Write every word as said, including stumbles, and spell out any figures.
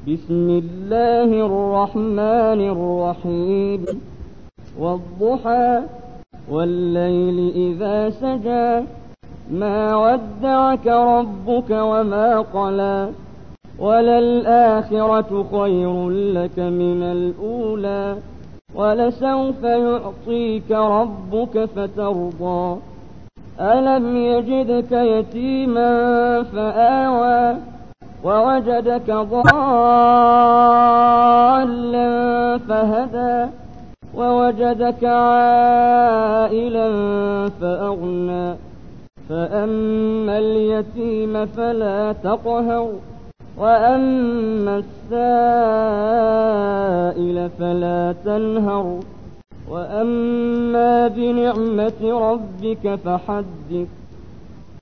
بسم الله الرحمن الرحيم والضحى والليل إذا سجى ما ودعك ربك وما قلى وللآخرة خير لك من الأولى ولسوف يعطيك ربك فترضى ألم يجدك يتيما فآوى ووجدك ضالا فهدى ووجدك عائلا فأغنى فأما اليتيم فلا تقهر وأما السائل فلا تنهر وأما بنعمة ربك فحدث